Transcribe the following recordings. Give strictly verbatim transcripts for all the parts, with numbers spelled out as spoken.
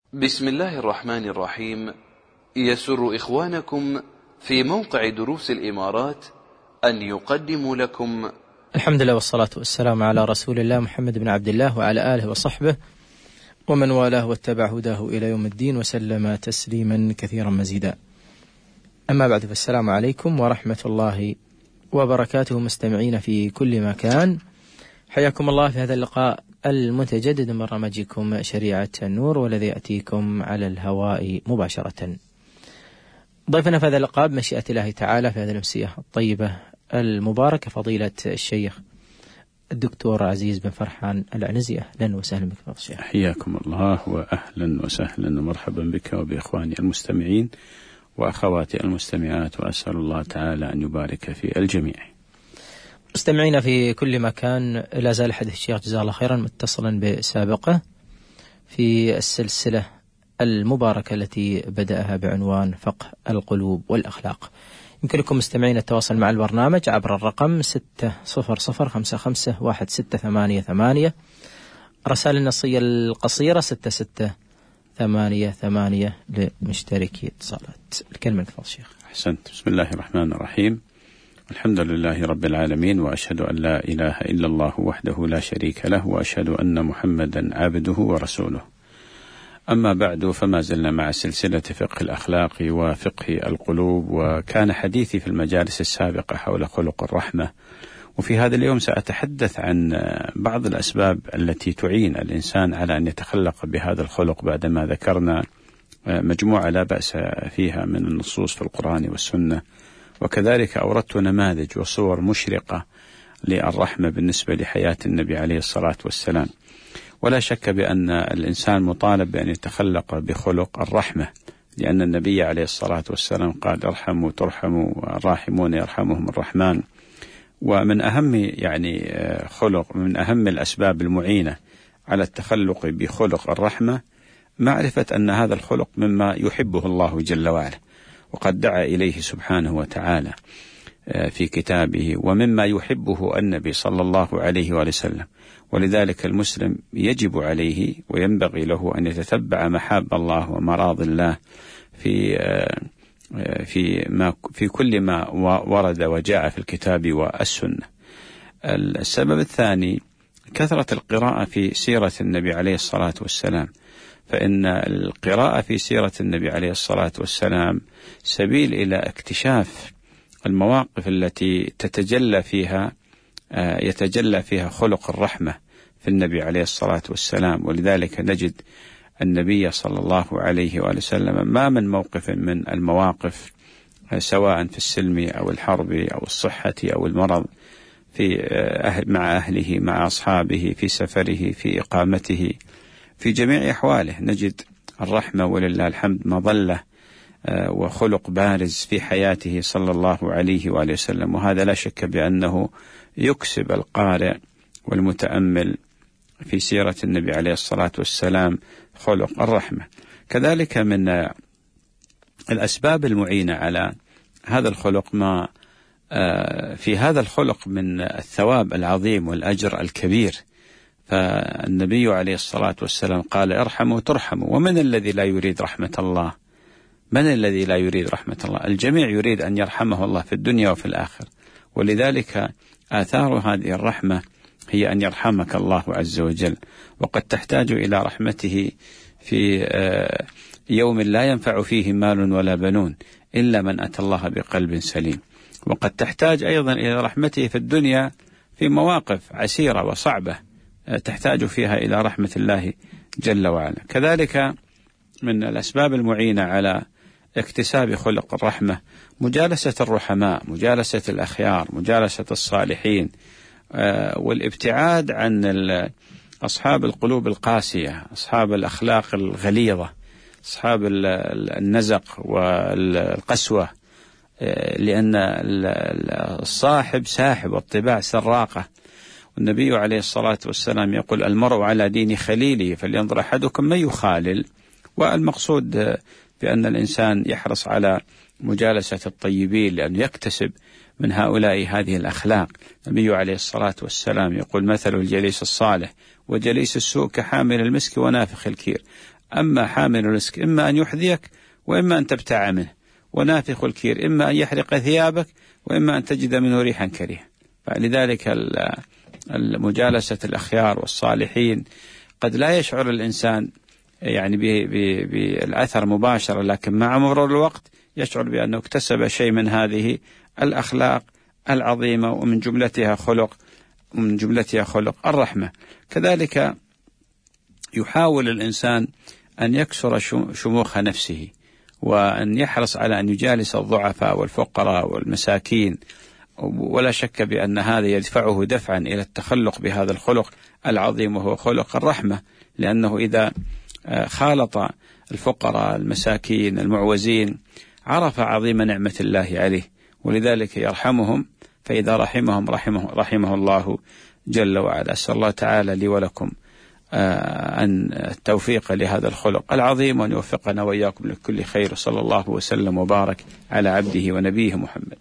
بسم الله الرحمن الرحيم. يسر إخوانكم في موقع دروس الإمارات أن يقدموا لكم الحمد لله والصلاة والسلام على رسول الله محمد بن عبد الله وعلى آله وصحبه ومن والاه واتبع هداه إلى يوم الدين وسلم تسليما كثيرا مزيدا. أما بعد، فالسلام عليكم ورحمة الله وبركاته مستمعين في كل مكان، حياكم الله في هذا اللقاء المتجدد من برنامجكم شريعة النور، والذي يأتيكم على الهواء مباشرة. ضيفنا في هذا اللقاء بمشيئة الله تعالى في هذه الأمسية الطيبة المباركة فضيلة الشيخ الدكتور عزيز بن فرحان العنزي. أهلا وسهلا بك فضيلة الشيخ. حياكم الله وأهلا وسهلا ومرحبا بك وبإخواني المستمعين وأخواتي المستمعات، وأسأل الله تعالى أن يبارك في الجميع. مستمعين في كل مكان، لا زال حديث الشيخ جزاه الله خيرا متصلا بسابقه في السلسلة المباركة التي بدأها بعنوان فقه القلوب والأخلاق. يمكنكم مستمعين التواصل مع البرنامج عبر الرقم ستة صفر صفر خمسة خمسة واحد ستة ثمانية ثمانية، رسائل النصية القصيرة ستة ستة ثمانية ثمانية لمشتركي اتصالات. الكلمة لك فضل الشيخ. أحسنت. بسم الله الرحمن الرحيم، الحمد لله رب العالمين، وأشهد أن لا إله إلا الله وحده لا شريك له، وأشهد أن محمدا عبده ورسوله. أما بعد، فما زلنا مع سلسلة فقه الأخلاق وفقه القلوب، وكان حديثي في المجالس السابقة حول خلق الرحمة، وفي هذا اليوم سأتحدث عن بعض الأسباب التي تعين الإنسان على أن يتخلق بهذا الخلق، بعدما ذكرنا مجموعة لا بأس فيها من النصوص في القرآن والسنة، وكذلك أوردت نماذج وصور مشرقة للرحمة بالنسبة لحياة النبي عليه الصلاة والسلام. ولا شك بأن الإنسان مطالب بأن يتخلق بخلق الرحمة، لأن النبي عليه الصلاة والسلام قال: ارحموا ترحموا والراحمون يرحمهم الرحمن. ومن أهم يعني خلق من أهم الأسباب المعينة على التخلق بخلق الرحمة معرفة أن هذا الخلق مما يحبه الله جل وعلا، وقد دعا إليه سبحانه وتعالى في كتابه، ومما يحبه النبي صلى الله عليه وسلم. ولذلك المسلم يجب عليه وينبغي له أن يتتبع محاب الله ومراضي الله في في ما في كل ما ورد وجاء في الكتاب والسنة. السبب الثاني كثرة القراءة في سيرة النبي عليه الصلاة والسلام، فإن القراءة في سيرة النبي عليه الصلاة والسلام سبيل إلى اكتشاف المواقف التي تتجلى فيها يتجلى فيها خلق الرحمة في النبي عليه الصلاة والسلام. ولذلك نجد النبي صلى الله عليه وآله وسلم ما من موقف من المواقف، سواء في السلم أو الحرب أو الصحة أو المرض، في أهل مع أهله مع أصحابه، في سفره، في إقامته، في جميع أحواله نجد الرحمة ولله الحمد مظلة وخلق بارز في حياته صلى الله عليه وآله وسلم. وهذا لا شك بأنه يكسب القارئ والمتأمل في سيرة النبي عليه الصلاة والسلام خلق الرحمة. كذلك من الأسباب المعينة على هذا الخلق ما في هذا الخلق من الثواب العظيم والأجر الكبير. فالنبي عليه الصلاة والسلام قال: ارحموا ترحموا. ومن الذي لا يريد رحمة الله؟ من الذي لا يريد رحمة الله؟ الجميع يريد أن يرحمه الله في الدنيا وفي الآخر. ولذلك آثار هذه الرحمة هي أن يرحمك الله عز وجل، وقد تحتاج إلى رحمته في يوم لا ينفع فيه مال ولا بنون إلا من أتى الله بقلب سليم. وقد تحتاج أيضا إلى رحمته في الدنيا في مواقف عسيرة وصعبة تحتاج فيها إلى رحمة الله جل وعلا. كذلك من الأسباب المعينة على اكتساب خلق الرحمة مجالسة الرحماء، مجالسة الأخيار، مجالسة الصالحين، والابتعاد عن أصحاب القلوب القاسية، أصحاب الأخلاق الغليظة، أصحاب النزق والقسوة، لأن الصاحب ساحب والطباع سراقة. والنبي عليه الصلاة والسلام يقول: المرء على دين خليله فلينظر أحدكم من يخالل. والمقصود بأن الإنسان يحرص على مجالسة الطيبين لأنه يكتسب من هؤلاء هذه الأخلاق. النبي عليه الصلاة والسلام يقول: مثل الجليس الصالح وجليس السوء كحامل المسك ونافخ الكير. أما حامل الرزق إما أن يحذيك وإما أن تبتاع منه، ونافخ الكير إما أن يحرق ثيابك وإما أن تجد منه ريحا كريه. فلذلك المجالسة الأخيار والصالحين قد لا يشعر الإنسان يعني بالأثر مباشرة، لكن مع مرور الوقت يشعر بأنه اكتسب شيء من هذه الأخلاق العظيمة، ومن جملتها خلق ومن جملتها خلق الرحمة. كذلك يحاول الإنسان أن يكسر شموخ نفسه، وأن يحرص على أن يجالس الضعفاء والفقراء والمساكين، ولا شك بأن هذا يدفعه دفعا إلى التخلق بهذا الخلق العظيم وهو خلق الرحمة، لأنه إذا خالط الفقراء المساكين المعوزين عرف عظيم نعمة الله عليه، ولذلك يرحمهم، فإذا رحمهم رحمه, رحمه الله جل وعلا. أسأل الله تعالى لي ولكم أن التوفيق لهذا الخلق العظيم، وأن يوفقنا وإياكم لكل خير، صلى الله وسلم وبارك على عبده ونبيه محمد.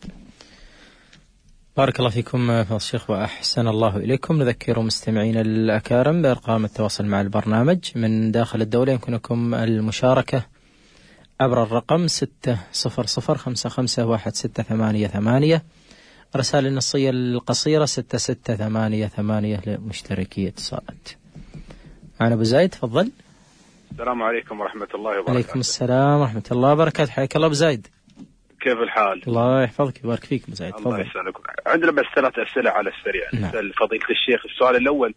بارك الله فيكم فضيلة الشيخ وأحسن الله إليكم. نذكر مستمعين الأكارم بأرقام التواصل مع البرنامج من داخل الدولة. يمكنكم المشاركة عبر الرقم ستة صفر صفر خمسة خمسة واحد ستة ثمانية ثمانية، رسائل النصية القصيرة ستة ستة ثمانية ثمانية لمشتركي اتصالات. معنا أبو زايد، تفضل. السلام عليكم ورحمة الله وبركاته. عليكم السلام ورحمة الله وبركاته. حياك الله أبو زايد. كيف الحال؟ الله يحفظك ويبارك فيك أبو زايد. الله يسعدك. عندنا بس ثلاث أسئلة على السريع. نسأل فضيلة الشيخ. السؤال الأول،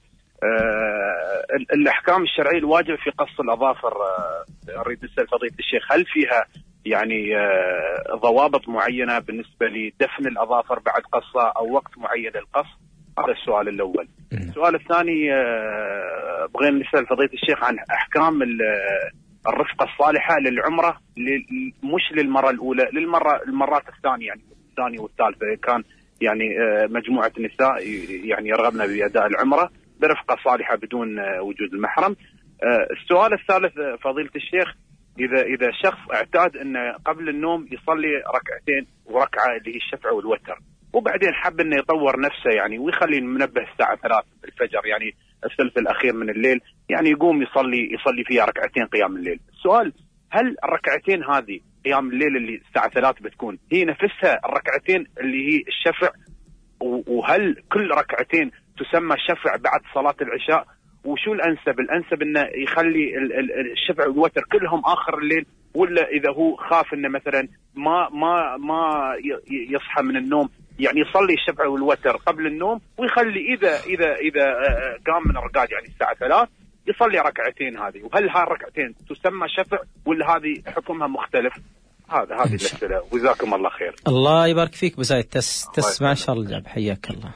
آه الأحكام الشرعية الواجبة في قص الأظافر، آه أريد أسأل فضيلة الشيخ هل فيها يعني آه ضوابط معينة بالنسبة لدفن الأظافر بعد قصها أو وقت معين للقص؟ هذا السؤال الأول. السؤال الثاني، آه بغينا نسأل فضيلة الشيخ عن أحكام الرفقة الصالحة للعمرة، مش للمرة الأولى، للمرة المرات الثانية، يعني الثانية والثالثة، كان يعني مجموعة نساء يعني يرغبن بأداء العمرة برفقة صالحة بدون وجود المحرم. السؤال الثالث فضيلة الشيخ، إذا إذا شخص اعتاد أن قبل النوم يصلي ركعتين وركعة اللي هي الشفع والوتر، وبعدين حب أنه يطور نفسه يعني ويخلي المنبه الساعة ثلاث الفجر، يعني الثلث الأخير من الليل، يعني يقوم يصلي يصلي فيها ركعتين قيام الليل. السؤال، هل الركعتين هذه قيام الليل اللي الساعة ثلاث بتكون هي نفسها الركعتين اللي هي الشفع، وهل كل ركعتين تسمى شفع بعد صلاة العشاء؟ وشو الأنسب؟ الأنسب أنه يخلي الشفع والوتر كلهم آخر الليل، ولا إذا هو خاف أنه مثلا ما ما ما يصحى من النوم يعني يصلي الشفع والوتر قبل النوم، ويخلي إذا إذا إذا قام من الرقاد يعني الساعة ثلاث يصلي ركعتين هذه؟ وهل هالركعتين تسمى شفع ولا هذه حكمها مختلف؟ هذا هذه الأسئلة، وجزاكم الله خير. الله يبارك فيك أبو زايد، تس تسمع شاء الله الجواب. حياك الله.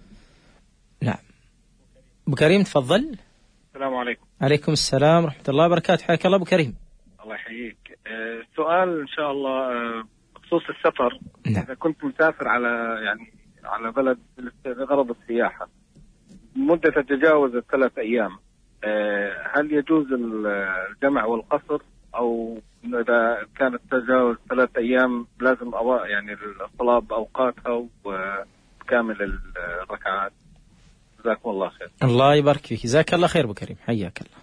نعم أبو كريم تفضل. السلام عليكم. عليكم السلام ورحمة الله وبركاته. حياك الله أبو كريم. الله يحييك. أه سؤال إن شاء الله أه بخصوص السفر. نعم. إذا كنت مسافر على يعني على بلد لغرض السياحة مدة تتجاوز الثلاث أيام، أه هل يجوز الجمع والقصر، أو إذا كانت تتجاوز ثلاث أيام لازم أضاء يعني الصلاة بأوقاتها وكامل الركعات؟ جزاكم الله خير. الله يبارك فيك، جزاك الله خير أبو كريم، حياك الله.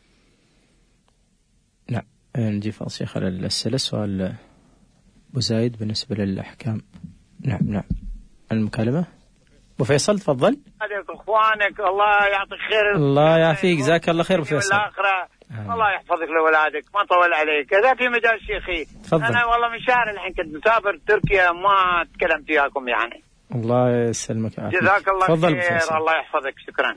نعم نجي فاصل شيخ على الأسئلة. سؤال أبو زايد بالنسبة للأحكام. نعم نعم المكالمة أبو فيصل تفضل. عليك إخوانك، الله يعطيك خير. الله يعافيك، جزاك الله خير أبو فيصل. والآخرة الله يحفظك لأولادك، ما طول عليك. إذا في مجال شيخي تفضل. أنا والله من شهر الحين كنت مسافر تركيا ما تكلمت وياكم يعني. الله يسلمك. جزاك الله تفضل خير. بفيصل. الله يحفظك. شكرا.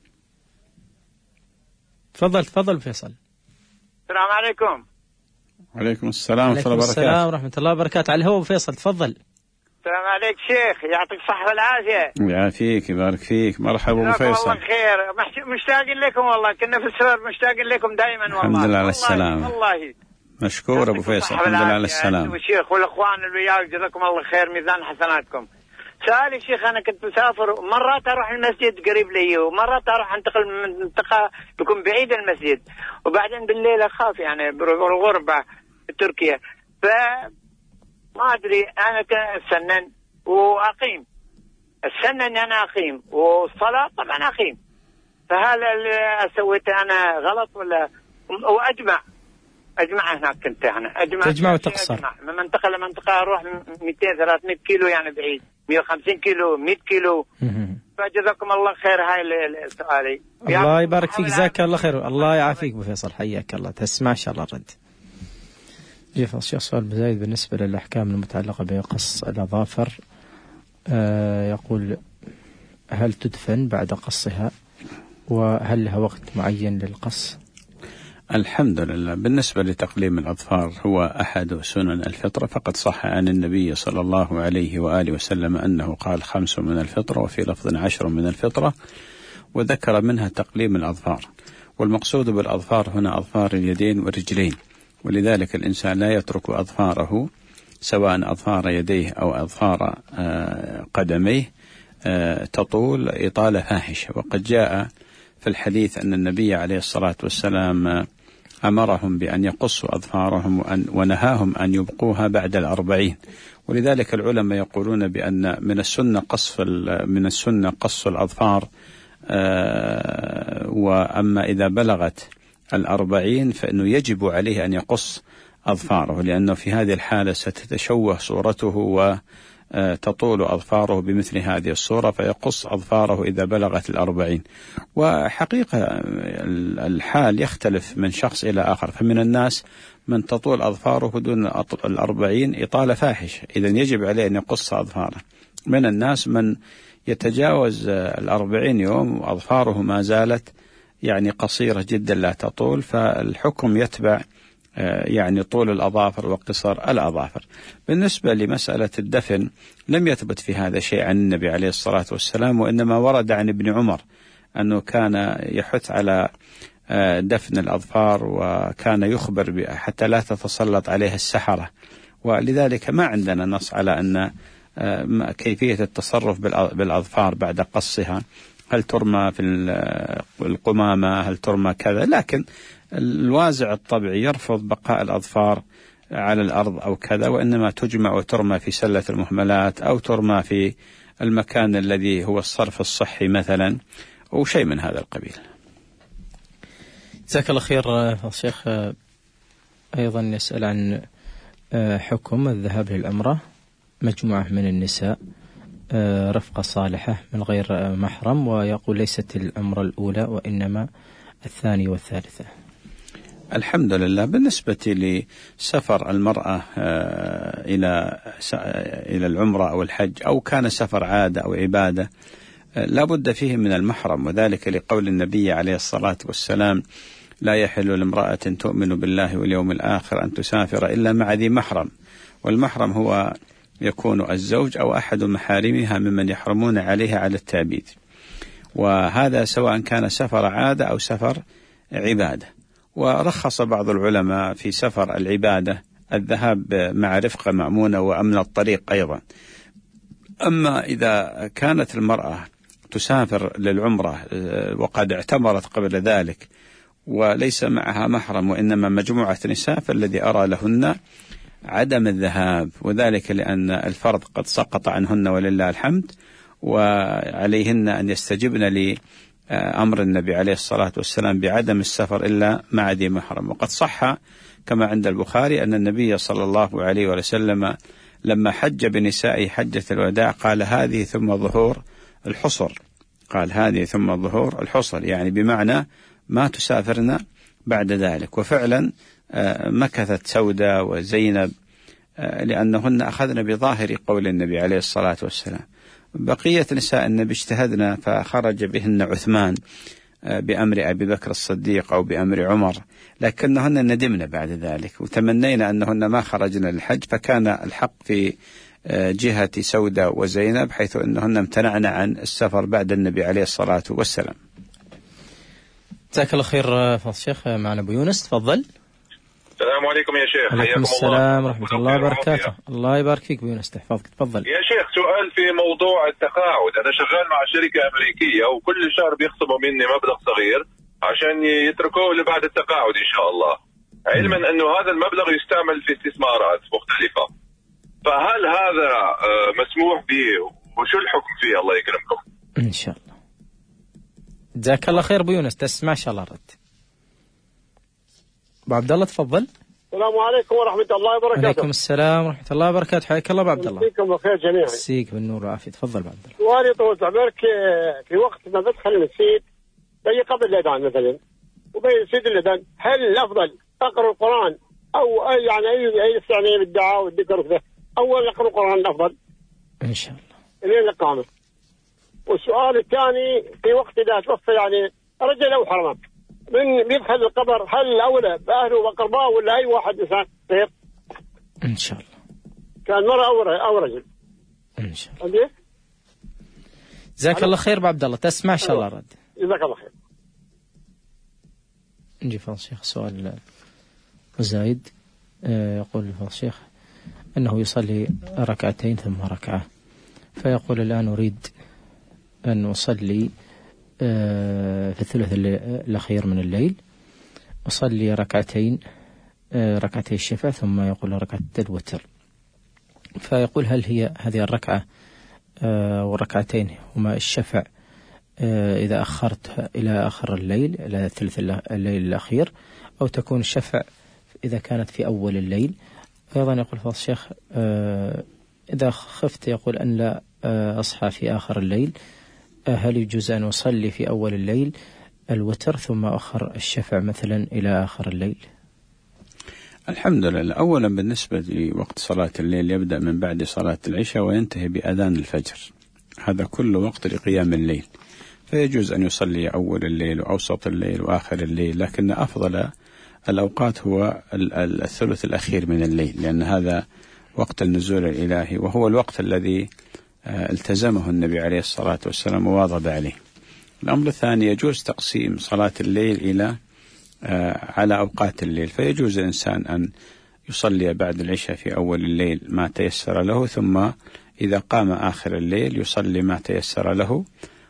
تفضل تفضل فيصل. السلام عليكم. عليكم السلام ورحمة الله وبركاته. السلام ورحمة الله وبركاته. على الهواء فيصل تفضل. السلام عليك شيخ، يعطيك الصحة والعافية. يعافيك يبارك فيك. مرحبا أبو فيصل. الله خير، مشتاقين لكم والله، كنا في السفر مشتاقين لكم دائما والله. الحمد لله على السلامة. والله مشكور أبو فيصل، الحمد لله على السلامة. والشيخ والأخوان اللي وياك جزاكم الله خير، ميزان حسناتكم. سؤالي شيخ، أنا كنت مسافر، مرات أروح المسجد قريب لي ومرات أروح أنتقل من منطقة تكون بعيد المسجد، وبعدين بالليل أخاف يعني بالغربة في تركيا، فما أدري أنا أتسنن وأقيم، أتسنن أن أنا أقيم، والصلاة طبعا أقيم، فهل اللي أسويته أنا غلط ولا؟ وأجمع اجمع هناك كنت انا اجمع تجمع وتقصر من منطقه لمنطقه اروح مئتين ثلاثمئة كيلو يعني بعيد مئة وخمسين كيلو مئة كيلو. فجزاكم الله خير. هاي سؤالي. الله يبارك فيك جزاك الله خير. الله يعافيك ابو فيصل حياك الله. تسمع ان شاء الله الرد. جيف الشيخ سؤال بزايد بالنسبه للاحكام المتعلقه بقص الاظافر. آه يقول هل تدفن بعد قصها وهل لها وقت معين للقص؟ الحمد لله. بالنسبة لتقليم الأظفار هو أحد سنن الفطرة، فقد صح عن النبي صلى الله عليه وآله وسلم أنه قال خمس من الفطرة، وفي لفظ عشر من الفطرة، وذكر منها تقليم الأظفار. والمقصود بالأظفار هنا أظفار اليدين والرجلين، ولذلك الإنسان لا يترك أظفاره سواء أظفار يديه أو أظفار قدميه تطول إطالة فاحشة. وقد جاء في الحديث أن النبي عليه الصلاة والسلام أمرهم بأن يقصوا أظفارهم وأن ونهاهم أن يبقوها بعد الأربعين. ولذلك العلماء يقولون بأن من السنة قص من السنة قص الأظفار، وأما إذا بلغت الأربعين فإنه يجب عليه أن يقص أظفاره، لأنه في هذه الحالة ستتشوه صورته و تطول أظفاره بمثل هذه الصورة، فيقص أظفاره إذا بلغت الأربعين. وحقيقة الحال يختلف من شخص إلى آخر، فمن الناس من تطول أظفاره دون الأربعين إطالة فاحشة، إذن يجب عليه أن يقص أظفاره. من الناس من يتجاوز الأربعين يوم وأظفاره ما زالت يعني قصيرة جدا لا تطول، فالحكم يتبع يعني طول الأظافر وقصر الأظافر. بالنسبة لمسألة الدفن لم يثبت في هذا شيء عن النبي عليه الصلاة والسلام، وإنما ورد عن ابن عمر أنه كان يحث على دفن الأظفار، وكان يخبر حتى لا تتسلط عليها السحرة، ولذلك ما عندنا نص على أن كيفية التصرف بالأظفار بعد قصها، هل ترمى في القمامة، هل ترمى كذا، لكن الوازع الطبيعي يرفض بقاء الأظفار على الأرض أو كذا، وإنما تجمع وترمى في سلة المهملات أو ترمى في المكان الذي هو الصرف الصحي مثلا أو شيء من هذا القبيل. جزاك الله خير. الشيخ أيضا يسأل عن حكم الذهاب للعمرة مجموعة من النساء رفقة صالحة من غير محرم، ويقول ليست العمرة الأولى وإنما الثانية والثالثة. الحمد لله. بالنسبة لسفر المرأة إلى إلى العمرة أو الحج، أو كان سفر عادة أو عبادة، لا بد فيه من المحرم، وذلك لقول النبي عليه الصلاة والسلام: لا يحل لامرأة تؤمن بالله واليوم الآخر أن تسافر إلا مع ذي محرم. والمحرم هو يكون الزوج أو أحد محارمها ممن يحرمون عليها على التأبيد، وهذا سواء كان سفر عادة أو سفر عبادة. ورخص بعض العلماء في سفر العبادة الذهاب مع رفقة مأمونة وأمن الطريق أيضا. أما إذا كانت المرأة تسافر للعمرة وقد اعتمرت قبل ذلك وليس معها محرم وإنما مجموعة نساء، فالذي أرى لهن عدم الذهاب، وذلك لأن الفرض قد سقط عنهن ولله الحمد، وعليهن أن يستجبن لأمر النبي عليه الصلاة والسلام بعدم السفر إلا مع ذي محرم. وقد صح كما عند البخاري أن النبي صلى الله عليه وسلم لما حج بنسائه حجة الوداع قال: هذه ثم ظهور الحصر، قال هذه ثم ظهور الحصر، يعني بمعنى ما تسافرن بعد ذلك. وفعلا مكثت سودة وزينب لأنهن أخذن بظاهر قول النبي عليه الصلاة والسلام. بقية نساء النبي اجتهدنا فخرج بهن عثمان بأمر أبي بكر الصديق أو بأمر عمر، لكنهن ندمن بعد ذلك وتمنينا أنهن ما خرجن للحج، فكان الحق في جهة سودة وزينب حيث أنهن امتنعن عن السفر بعد النبي عليه الصلاة والسلام. جزاك الله خير. فضل الشيخ معنا أبو يونس، تفضل. السلام عليكم يا شيخ. عليكم السلام ورحمة الله وبركاته. الله يبارك فيك أبو يونس، تحفظك، تفضل يا شيخ. سؤال في موضوع التقاعد. أنا شغال مع شركة أمريكية وكل شهر بيخصموا مني مبلغ صغير عشان يتركوه لبعد التقاعد إن شاء الله، علما أنه هذا المبلغ يستعمل في استثمارات مختلفة، فهل هذا مسموح به وشو الحكم فيه؟ الله يكرمكم. إن شاء الله. جزاك الله خير أبو يونس، تسمع إن شاء الله رد. أبو عبد الله تفضل. السلام عليكم ورحمة الله وبركاته. وعليكم السلام ورحمة الله وبركاته. حياك الله عبد الله. فيكم بخير جميعا. مسيك بالنور والعافية. تفضل عبد الله. سؤالي طول عمرك، في وقت ما بدخل المسجد زي قبل الأذان مثلا وبين سيد الأذان، هل الأفضل أقرأ القرآن أو أي يعني أي أي يعني بالدعاء والذكر وكذا، أول أقرأ القرآن الأفضل إن شاء الله لين الإقامة؟ والسؤال الثاني، في وقت إذا توفى يعني رجل أو حرمة من بيدخل القبر، هل الأولى بأهله وأقربائه ولا أي واحد إنسان غير؟ إن شاء الله. كان مرة أو رجل. إن شاء الله. جزاك الله خير أبو عبد الله. تسمع إن شاء الله رد. جزاك الله خير. نجي فضل الشيخ سؤال زايد. يقول فضل الشيخ أنه يصلي ركعتين ثم ركعة، فيقول الآن أريد أن أصلي في الثلث الأخير من الليل، أصلي ركعتين ركعتي الشفع ثم يقول ركعة الوتر، فيقول هل هي هذه الركعة والركعتين هما الشفع إذا أخرت إلى آخر الليل إلى ثلث الليل الأخير، أو تكون الشفع إذا كانت في أول الليل؟ أيضا يقول فضل الشيخ إذا خفت يقول أن لا أصحى في آخر الليل، هل يجوز أن أصلي في أول الليل الوتر ثم أخر الشفع مثلا إلى آخر الليل؟ الحمد لله. أولا بالنسبة لوقت صلاة الليل يبدأ من بعد صلاة العشاء وينتهي بأذان الفجر، هذا كله وقت لقيام الليل، فيجوز أن يصلي أول الليل وأوسط الليل وآخر الليل، لكن أفضل الأوقات هو الثلث الأخير من الليل، لأن هذا وقت النزول الإلهي، وهو الوقت الذي التزمه النبي عليه الصلاة والسلام وواظب عليه. الأمر الثاني، يجوز تقسيم صلاة الليل إلى على أوقات الليل، فيجوز الإنسان أن يصلي بعد العشاء في أول الليل ما تيسر له، ثم إذا قام آخر الليل يصلي ما تيسر له،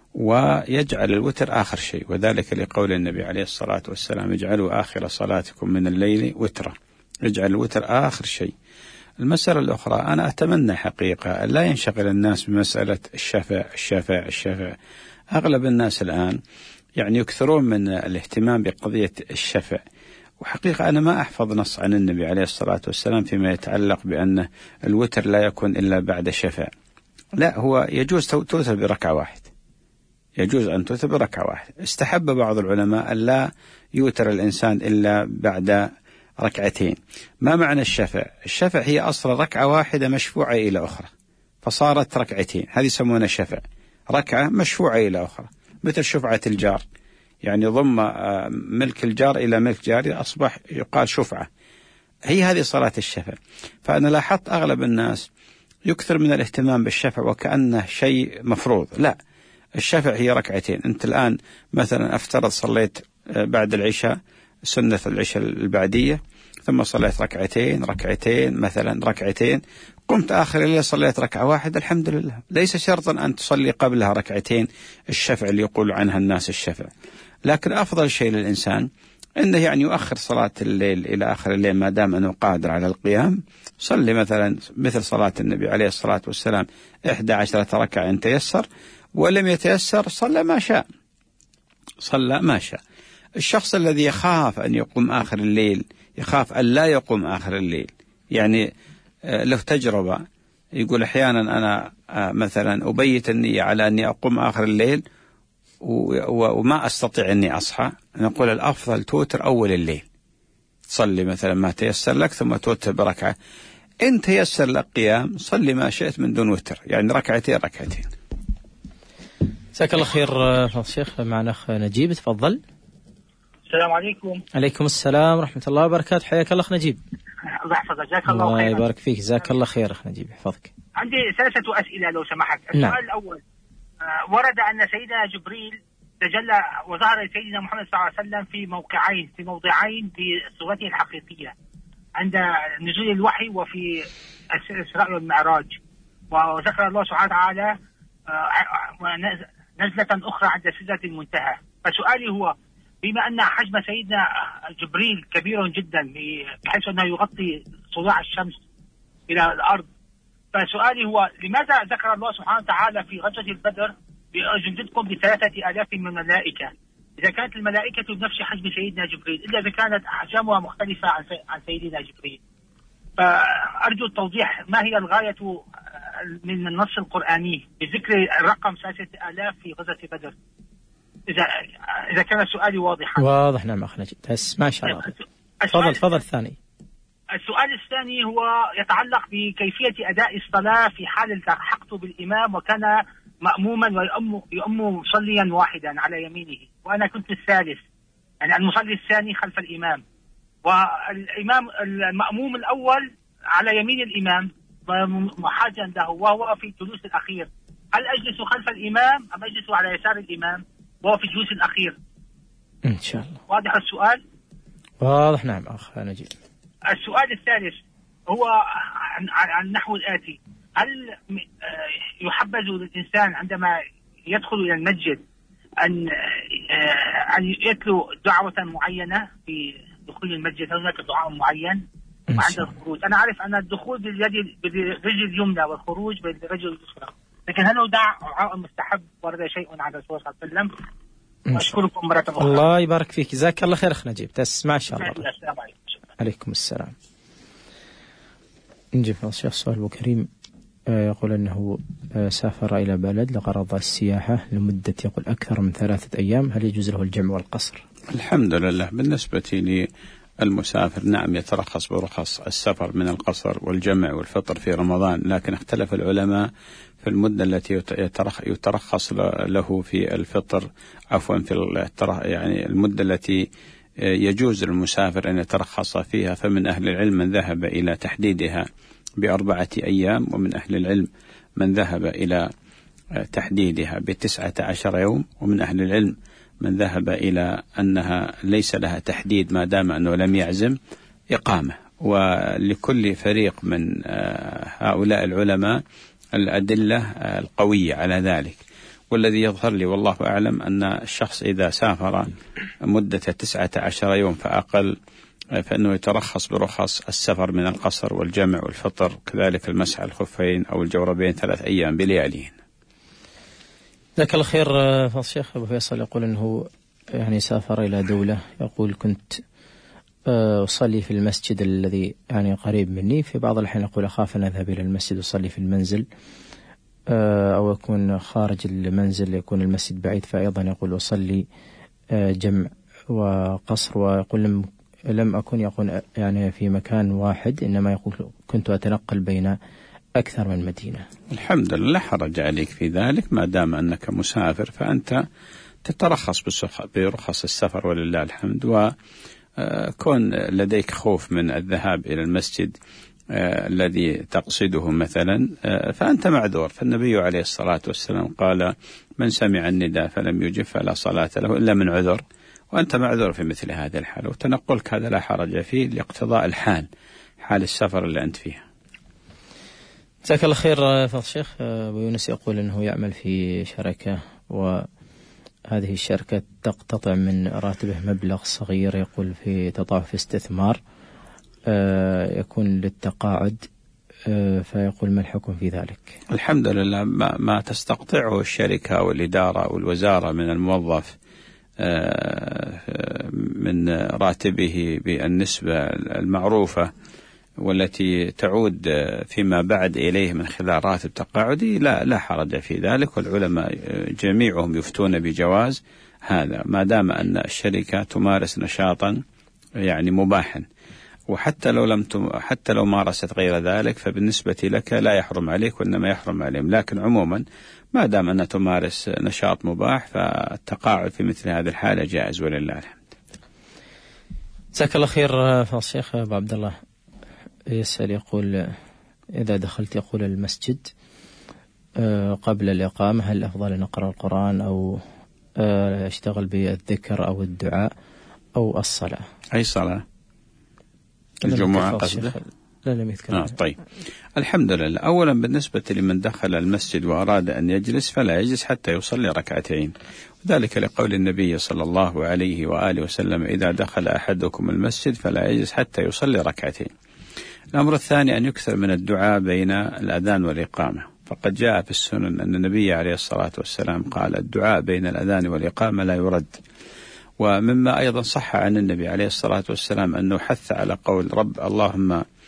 ويجعل الوتر آخر شيء، وذلك لقول النبي عليه الصلاة والسلام اجعلوا آخر صلاتكم من الليل وترا، اجعل الوتر آخر شيء. المسألة الأخرى، أنا أتمنى حقيقة لا ينشغل الناس بمسألة الشفع الشفع الشفع. أغلب الناس الآن يعني يكثرون من الاهتمام بقضية الشفع، وحقيقة أنا ما أحفظ نص عن النبي عليه الصلاة والسلام فيما يتعلق بأن الوتر لا يكون إلا بعد شفع. لا، هو يجوز توتر بركعة واحد، يجوز أن توتر بركعة واحد. استحب بعض العلماء أن لا يوتر الإنسان إلا بعد ركعتين. ما معنى الشفع؟ الشفع هي أصل ركعة واحدة مشفوعة إلى أخرى فصارت ركعتين، هذه يسمونها شفع، ركعة مشفوعة إلى أخرى، مثل شفعة الجار، يعني ضم ملك الجار إلى ملك جاري أصبح يقال شفعة، هي هذه صلاة الشفع. فأنا لاحظت أغلب الناس يكثر من الاهتمام بالشفع وكأنه شيء مفروض. لا، الشفع هي ركعتين. أنت الآن مثلا أفترض صليت بعد العشاء سنة العشاء البعدية، ثم صليت ركعتين ركعتين مثلا ركعتين، قمت آخر الليل صليت ركعة واحدة، الحمد لله، ليس شرطا أن تصلي قبلها ركعتين الشفع اللي يقول عنها الناس الشفع، لكن أفضل شيء للإنسان أنه يعني يؤخر صلاة الليل إلى آخر الليل ما دام أنه قادر على القيام. صلي مثلا مثل صلاة النبي عليه الصلاة والسلام إحدى عشرة ركعة إن تيسر، ولم يتيسر صلى ما شاء صلى ما شاء. الشخص الذي يخاف أن يقوم آخر الليل، يخاف أن لا يقوم آخر الليل، يعني له تجربة، يقول أحيانا أنا مثلا أبيت النية على أني أقوم آخر الليل وما أستطيع أني أصحى، نقول الأفضل توتر أول الليل، تصلي مثلا ما تيسر لك ثم توتر بركعة، إن تيسر لك قيام صلي ما شئت من دون وتر، يعني ركعتين ركعتين. جزاك الله خير فضل الشيخ. معنا أخ نجيب، تفضل. السلام عليكم. عليكم السلام ورحمة الله وبركاته. حياك الله أخ نجيب. الله يحفظك. جزاك الله خير. الله يبارك فيك. جزاك الله خير أخ نجيب، يحفظك. عندي ثلاثة أسئلة لو سمحت. السؤال نعم. الأول، آه ورد أن سيدنا جبريل تجلى وظهر سيدنا محمد صلى الله عليه وسلم في موقعين في موضعين بصورته الحقيقية، عند نزول الوحي وفي الإسراء والمعراج، وذكر الله سبحانه وتعالى آه نزلة أخرى عند سدرة المنتهى. فسؤالي هو، بما أن حجم سيدنا جبريل كبير جدا بحيث أنه يغطي صداع الشمس إلى الأرض، فسؤالي هو لماذا ذكر الله سبحانه وتعالى في غزوة البدر جندكم بثلاثة آلاف من الملائكة، إذا كانت الملائكة بنفس حجم سيدنا جبريل إلا إذا كانت أحجامها مختلفة عن عن سيدنا جبريل. فأرجو التوضيح ما هي الغاية من النص القرآني بذكر الرقم ثلاثة آلاف في غزوة بدر؟ إذا إذا كان سؤالي واضحا. واضح نعم أخ نجيب، بس ما شاء الله. تفضل تفضل. الثاني السؤال الثاني هو يتعلق بكيفية أداء الصلاة في حال التحقت بالإمام وكان مأموما ويؤم يؤم مصليا واحدا على يمينه وأنا كنت الثالث، يعني المصلي الثاني خلف الإمام، والإمام المأموم الأول على يمين الإمام محاجا له وهو في الجلوس الأخير، هل أجلس خلف الإمام أم أجلس على يسار الإمام وهو في الجلوس الأخير؟ إن شاء الله. واضح السؤال؟ واضح نعم أخ نجيب. السؤال الثالث هو عن, عن نحو الآتي: هل يحبذ للإنسان عندما يدخل إلى المسجد أن أن يتلو دعوة معينة في دخول المسجد؟ هناك دعاء معين وعند الخروج؟ أنا أعرف أن الدخول باليد بالرجل اليمنى والخروج بالرجل اليسرى، لكن هل هو دعاء مستحب ورد شيء عن الرسول صلى الله عليه وسلم؟ أشكركم مرة أخرى. الله يبارك فيك، جزاك الله خير أخ نجيب. تسمع إن شاء الله. السلام عليكم. عليكم السلام. نجيب الشيخ سؤال أبو كريم يقول أنه سافر إلى بلد لغرض السياحة لمدة يقول أكثر من ثلاثة أيام، هل يجوز له الجمع والقصر؟ الحمد لله. بالنسبة للمسافر نعم يترخص برخص السفر من القصر والجمع والفطر في رمضان، لكن اختلف العلماء في المدة التي يترخص له في الفطر عفوا في يعني المدة التي يجوز للمسافر أن يترخص فيها. فمن أهل العلم من ذهب إلى تحديدها بأربعة أيام، ومن أهل العلم من ذهب إلى تحديدها بتسعة عشر يوم، ومن أهل العلم من ذهب إلى أنها ليس لها تحديد ما دام أنه لم يعزم إقامة. ولكل فريق من هؤلاء العلماء الأدلة القوية على ذلك، والذي يظهر لي والله أعلم أن الشخص إذا سافر مدة تسعة عشر يوم فأقل فإنه يترخص برخص السفر من القصر والجمع والفطر، كذلك المسح الخفين أو الجوربين ثلاث أيام بلياليهن. جزاك الله خير. فالشيخ أبو فيصل يقول أنه يعني سافر إلى دولة، يقول كنت أصلي في المسجد الذي يعني قريب مني، في بعض الأحيان يقول أخاف أن أذهب إلى المسجد وأصلي في المنزل أو يكون خارج المنزل يكون المسجد بعيد، فأيضا يقول أصلي جمع وقصر، ويقول لم لم أكن يقول يعني في مكان واحد، إنما يقول كنت أتنقل بين أكثر من مدينة. الحمد لله، لا حرج عليك في ذلك ما دام أنك مسافر، فأنت تترخص برخص السفر ولله الحمد. وكون لديك خوف من الذهاب إلى المسجد آه الذي تقصده مثلا آه فأنت معذور، فالنبي عليه الصلاة والسلام قال: من سمع النداء فلم يجب فلا صلاة له إلا من عذر، وأنت معذور في مثل هذه الحالة، وتنقلك هذا لا حرج فيه لاقتضاء الحال، حال السفر اللي أنت فيها. جزاك الله خير. فضل الشيخ أبو يونس يقول أنه يعمل في شركة، وهذه الشركة تقتطع من راتبه مبلغ صغير، يقول في تضاعف استثمار يكون للتقاعد، فيقول ما الحكم في ذلك؟ الحمد لله، ما, ما تستقطعه الشركة والإدارة والوزارة من الموظف من راتبه بالنسبة المعروفة والتي تعود فيما بعد إليه من خلال راتب تقاعدي، لا لا حرج في ذلك، والعلماء جميعهم يفتون بجواز هذا ما دام أن الشركة تمارس نشاطا يعني مباحا، وحتى لو لم تم حتى لو مارست غير ذلك فبالنسبة لك لا يحرم عليك وإنما يحرم عليهم، لكن عموما ما دام أن تمارس نشاط مباح فالتقاعد في مثل هذه الحالة جائز ولله الحمد. جزاك الله خير. فالشيخ أبو عبد الله يسأل يقول: إذا دخلت يقول المسجد قبل الإقامة هل أفضل أن أقرأ القرآن أو أشتغل بالذكر أو الدعاء أو الصلاة؟ أي صلاة؟ الجمعة قصده؟ لا لم يذكر. آه طيب، الحمد لله. أولا بالنسبة لمن دخل المسجد وأراد أن يجلس فلا يجلس حتى يصلي ركعتين، وذلك لقول النبي صلى الله عليه وآله وسلم: إذا دخل أحدكم المسجد فلا يجلس حتى يصلي ركعتين. الأمر الثاني أن يكثر من الدعاء بين الأذان والإقامة، فقد جاء في السنن أن النبي عليه الصلاة والسلام قال: الدعاء بين الأذان والإقامة لا يرد. ومما أيضا صح عن النبي عليه الصلاة والسلام أنه حث على قول رب اللهم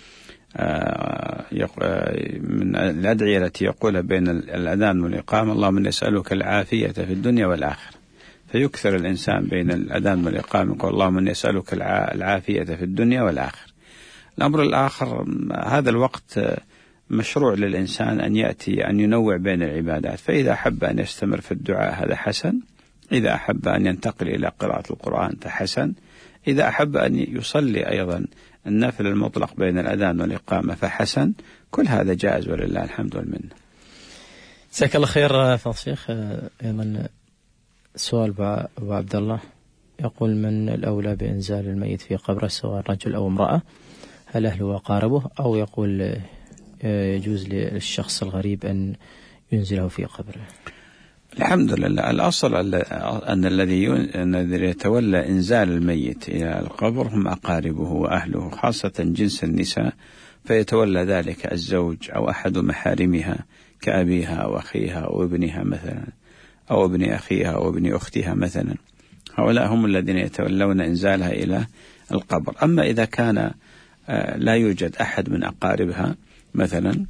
من الأدعية التي يقولها بين الأذان والإقامة اللهم نسألك العافية في الدنيا والآخرة، فيكثر الإنسان بين الأذان والإقامة يقول اللهم نسألك العافية في الدنيا والآخرة. الأمر الآخر هذا الوقت مشروع للإنسان أن يأتي أن ينوع بين العبادات، فإذا أحب أن يستمر في الدعاء هذا حسن، إذا أحب أن ينتقل إلى قراءة القرآن فحسن، إذا أحب أن يصلي أيضا النفل المطلق بين الأذان والإقامة فحسن، كل هذا جائز ولله الحمد والمنة. جزاك الله خير فضل الشيخ. أيضا سؤال أبو عبد الله يقول من الأولى بإنزال الميت في قبره سواء رجل أو امرأة، هل أهله وأقاربه، أو يقول يجوز للشخص الغريب أن ينزله في قبره؟ الحمد لله الأصل أن الذي يتولى إنزال الميت إلى القبر هم أقاربه وأهله، خاصة جنس النساء فيتولى ذلك الزوج أو أحد محارمها كأبيها أو أخيها أو ابنها مثلا، أو ابن أخيها أو ابن أختها مثلا، هؤلاء هم الذين يتولون إنزالها إلى القبر. أما إذا كان لا يوجد أحد من أقاربها مثلا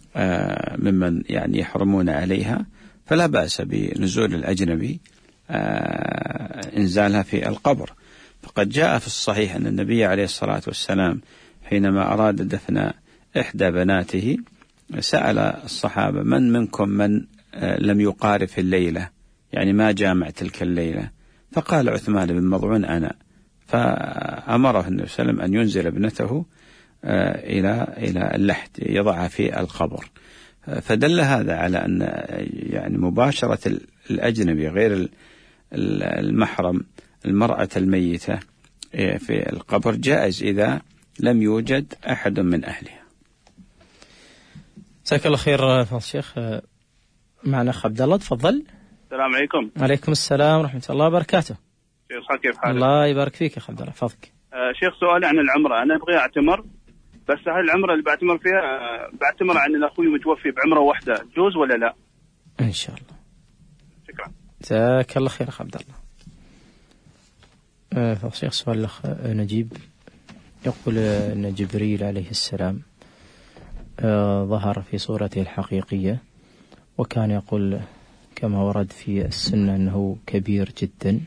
ممن يعني يحرمون عليها فلا بأس بنزول الأجنبي إنزالها في القبر. فقد جاء في الصحيح أن النبي عليه الصلاة والسلام حينما أراد دفن إحدى بناته سأل الصحابة من منكم من لم يقارب في الليلة، يعني ما جامع تلك الليلة، فقال عثمان بن مضعون أنا، فأمره النبي صلى الله عليه وسلم أن ينزل ابنته إلى إلى اللحد يضعها في القبر. فدل هذا على أن يعني مباشرة الأجنبي غير المحرم المرأة الميتة في القبر جائز إذا لم يوجد أحد من أهلها. جزاك الله خير فضل الشيخ. معنا أخ عبد الله، تفضل. السلام عليكم. عليكم السلام ورحمة الله وبركاته. شيخ كيف حالك؟ الله يبارك فيك يا أخ عبد الله، فضلك. آه شيخ سؤالي عن العمرة، أنا أبغى أعتمر، بس هل العمرة اللي بعتمر فيها آه بعتمر عن أخوي متوفي بعمرة واحدة، جوز ولا لا؟ إن شاء الله. شكرا. جزاك الله خير أخ عبد الله. آه فضل الشيخ سؤال الأخ نجيب يقول أن جبريل عليه السلام آه ظهر في صورته الحقيقية، وكان يقول كما ورد في السنة أنه كبير جدا.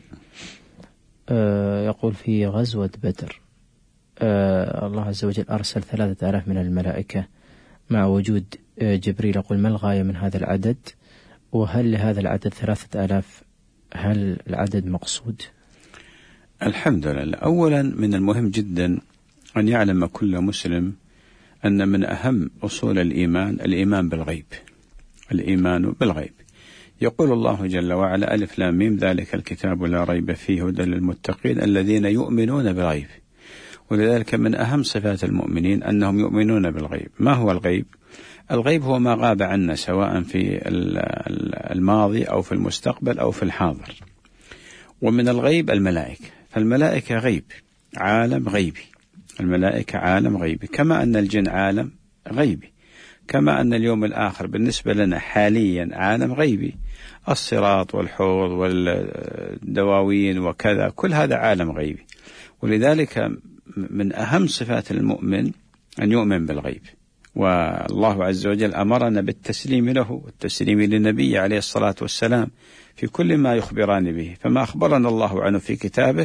آه يقول في غزوة بدر آه الله عز وجل أرسل ثلاثة آلاف من الملائكة مع وجود آه جبريل. يقول ما الغاية من هذا العدد، وهل لهذا العدد ثلاثة آلاف هل العدد مقصود؟ الحمد لله. أولا من المهم جدا أن يعلم كل مسلم أن من أهم أصول الإيمان الإيمان بالغيب، الإيمان بالغيب. يقول الله جل وعلا ألف لام ميم ذلك الكتاب لا ريب فيه هدى للمتقين الذين يؤمنون بالغيب. ولذلك من أهم صفات المؤمنين أنهم يؤمنون بالغيب. ما هو الغيب؟ الغيب هو ما غاب عنا سواء في الماضي أو في المستقبل أو في الحاضر. ومن الغيب الملائكة، فالملائكة غيب، عالم غيبي، الملائكة عالم غيبي، كما أن الجن عالم غيبي، كما أن اليوم الآخر بالنسبة لنا حاليا عالم غيبي، الصراط والحوض والدواوين وكذا، كل هذا عالم غيبي. ولذلك من أهم صفات المؤمن أن يؤمن بالغيب. والله عز وجل أمرنا بالتسليم له والتسليم للنبي عليه الصلاة والسلام في كل ما يخبران به، فما أخبرنا الله عنه في كتابه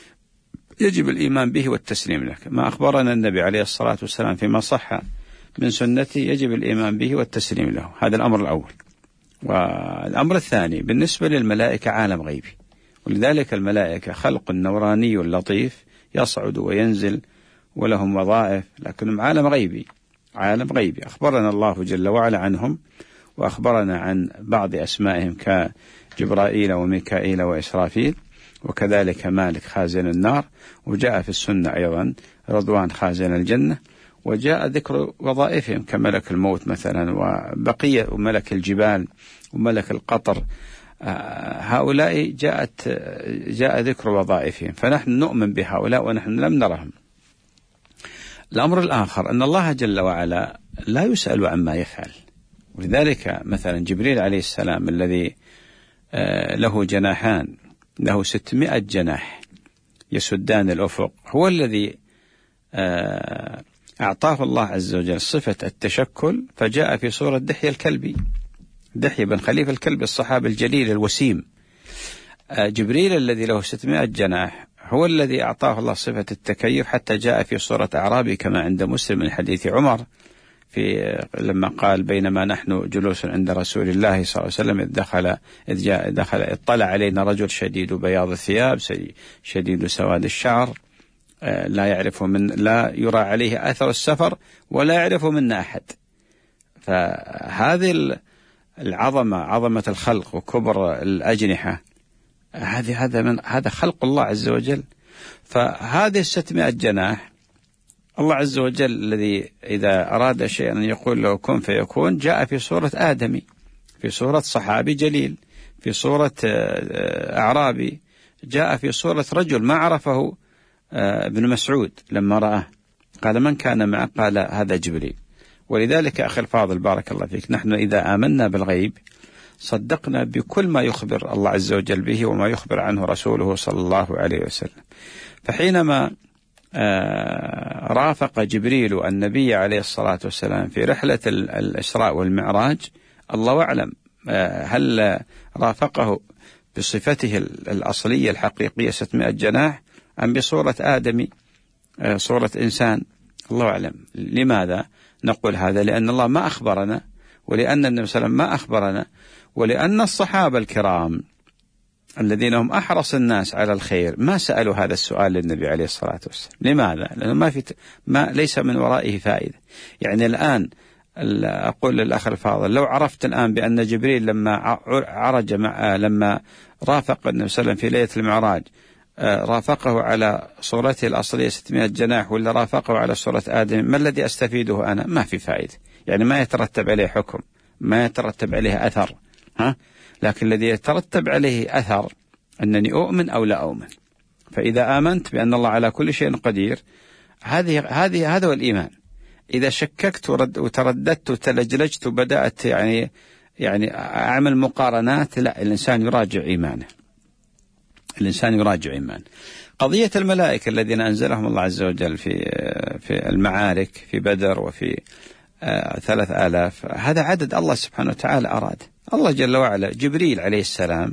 يجب الإيمان به والتسليم له، ما أخبرنا النبي عليه الصلاة والسلام فيما صح من سنته يجب الإيمان به والتسليم له. هذا الأمر الأول. والأمر الثاني بالنسبة للملائكة عالم غيبي، ولذلك الملائكة خلق نوراني لطيف يصعد وينزل ولهم وظائف، لكنهم عالم غيبي، عالم غيبي. أخبرنا الله جل وعلا عنهم، وأخبرنا عن بعض أسمائهم كجبرائيل وميكائيل وإسرافيل، وكذلك مالك خازن النار، وجاء في السنة أيضا رضوان خازن الجنة، وجاء ذكر وظائفهم كملك الموت مثلا، وبقية وملك الجبال وملك القطر، هؤلاء جاءت جاء ذكر وظائفهم، فنحن نؤمن بهؤلاء ونحن لم نرهم. الأمر الآخر أن الله جل وعلا لا يسأل عما يفعل، ولذلك مثلا جبريل عليه السلام الذي له جناحان له ستمائة جناح يسدان الأفق، هو الذي أعطاه الله عز وجل صفة التشكل، فجاء في صورة دحية الكلبي، دحية بن خليفة الكلبي الصحابي الجليل الوسيم. جبريل الذي له ستمائة جناح هو الذي أعطاه الله صفة التكيف، حتى جاء في صورة أعرابي كما عند مسلم من حديث عمر في لما قال بينما نحن جلوس عند رسول الله صلى الله عليه وسلم إذ دخل إذ جاء دخل اطلع علينا رجل شديد بياض الثياب شديد سواد الشعر لا يعرف من لا يرى عليه أثر السفر ولا يعرف منا أحد. فهذه العظمة، عظمة الخلق وكبر الأجنحة، هذه هذا من هذا خلق الله عز وجل. فهذه الستمائة جناح الله عز وجل الذي إذا أراد شيئا يقول له كن فيكون، جاء في صورة آدمي، في صورة صحابي جليل، في صورة أعرابي، جاء في صورة رجل ما عرفه ابن مسعود لما رآه قال من كان معه؟ قال هذا جبريل. ولذلك أخي الفاضل بارك الله فيك، نحن إذا آمنا بالغيب صدقنا بكل ما يخبر الله عز وجل به وما يخبر عنه رسوله صلى الله عليه وسلم. فحينما رافق جبريل النبي عليه الصلاة والسلام في رحلة الإسراء والمعراج، الله أعلم هل رافقه بصفته الأصلية الحقيقية ستمائة جناح أم بصورة آدمي صورة إنسان؟ الله أعلم. لماذا نقول هذا؟ لأن الله ما أخبرنا، ولأن النبي صلى الله عليه وسلم ما أخبرنا، ولأن الصحابة الكرام الذين هم أحرص الناس على الخير ما سألوا هذا السؤال للنبي عليه الصلاة والسلام. لماذا؟ لأنه ما في ما ليس من ورائه فائدة. يعني الآن أقول للأخ الفاضل لو عرفت الآن بأن جبريل لما عرج مع لما رافق النبي صلى الله عليه وسلم في ليلة المعراج رافقه على صورته الأصلية ستمائة جناح ولا رافقه على صورة آدم، ما الذي أستفيده أنا؟ ما في فائدة. يعني ما يترتب عليه حكم، ما يترتب عليه أثر، ها؟ لكن الذي يترتب عليه أثر أنني أؤمن أو لا أؤمن. فإذا آمنت بأن الله على كل شيء قدير، هذه هذه هذا هو الإيمان. إذا شككت وترددت وتلجلجت وبدأت يعني يعني أعمل مقارنات، لا، الإنسان يراجع إيمانه. الإنسان يراجع إيمانه. قضية الملائكة الذين أنزلهم الله عز وجل في في المعارك في بدر وفي آه ثلاث آلاف، هذا عدد الله سبحانه وتعالى أراد. الله جل وعلا جبريل عليه السلام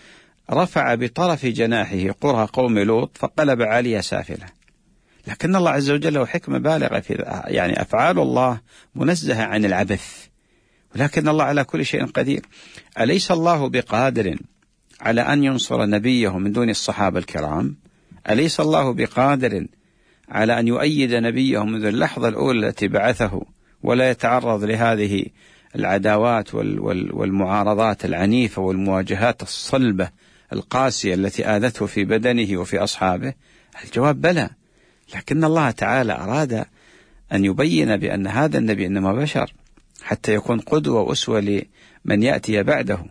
رفع بطرف جناحه قرى قوم لوط فقلب عالية سافلة، لكن الله عز وجل له حكمة بالغة في يعني أفعال الله منزهة عن العبث، ولكن الله على كل شيء قدير. أليس الله بقادر على أن ينصر نبيه من دون الصحابة الكرام؟ أليس الله بقادر على أن يؤيد نبيه منذ اللحظة الأولى التي بعثه ولا يتعرض لهذه العداوات والمعارضات العنيفة والمواجهات الصلبة القاسية التي آذته في بدنه وفي أصحابه؟ الجواب بلى، لكن الله تعالى أراد أن يبين بأن هذا النبي إنما بشر حتى يكون قدوة وأسوة لمن يأتي بعده.